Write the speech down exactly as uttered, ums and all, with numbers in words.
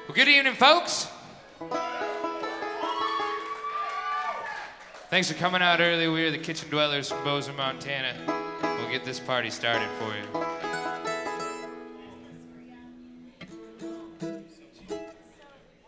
Well, good evening, folks. Thanks for coming out early. We are the Kitchen Dwellers from Bozeman, Montana. We'll get this party started for you.